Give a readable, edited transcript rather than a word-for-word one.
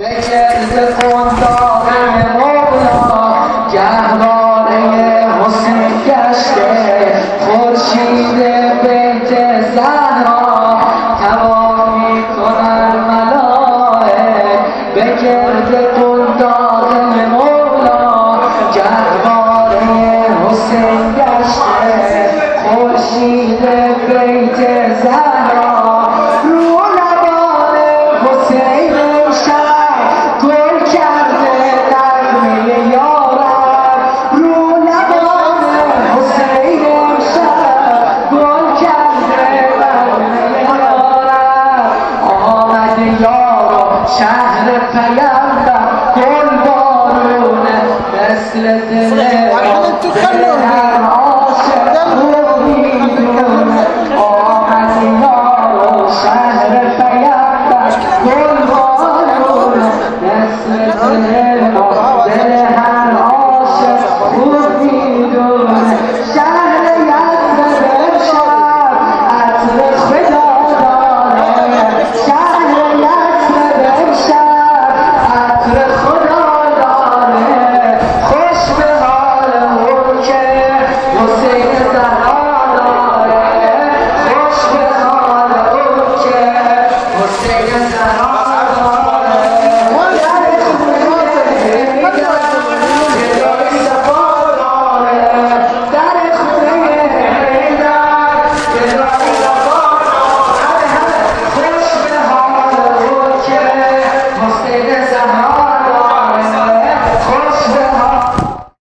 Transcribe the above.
بگرد قنداق مولا گهواره حسین گشته خورشید بیت زهرا تواف می‌کنن ملائک بگرد قنداق مولا گهواره حسین گشته خورشید بیت زهرا شهر پیامبر گل بارونه مثل دل هر عاشق خوبی دونه آمد یارو شهر پیامبر گل بارونه مثل دل